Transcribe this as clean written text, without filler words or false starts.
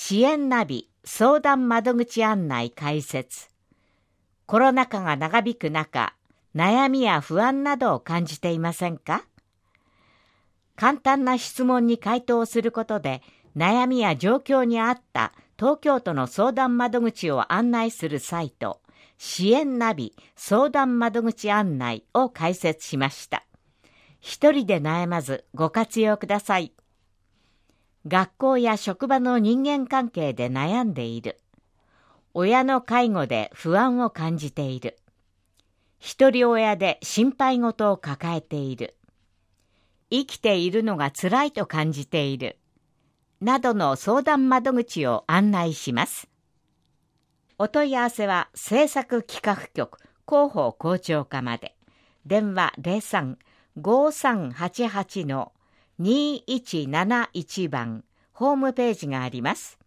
支援ナビ相談窓口案内開設。コロナ禍が長引く中、悩みや不安などを感じていませんか？簡単な質問に回答することで、悩みや状況に合った東京都の相談窓口を案内するサイト、支援ナビ相談窓口案内を開設しました。一人で悩まずご活用ください。学校や職場の人間関係で悩んでいる。親の介護で不安を感じている。一人親で心配事を抱えている。生きているのが辛いと感じている。などの相談窓口を案内します。お問い合わせは制作企画局広報校長課まで。電話03-5388-2171番ホームページがあります。